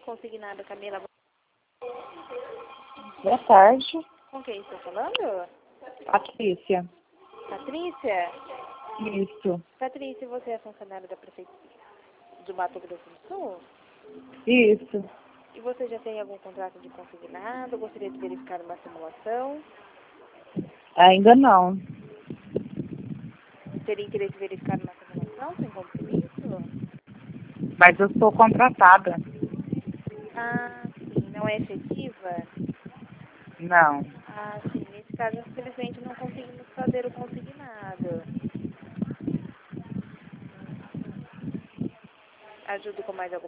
consignado, Camila. Boa tarde. Com quem estou falando? Patrícia. Patrícia? Isso. Patrícia, você é funcionária da Prefeitura do Mato Grosso do Sul? Isso. E você já tem algum contrato de consignado? Gostaria de verificar uma simulação? Ainda não. Teria interesse em verificar uma simulação sem compromisso? Mas eu sou contratada. Ah, sim. Não é efetiva? Não. Ah, sim. Nesse caso, infelizmente, não conseguimos fazer o consignado. Ajudo com mais alguma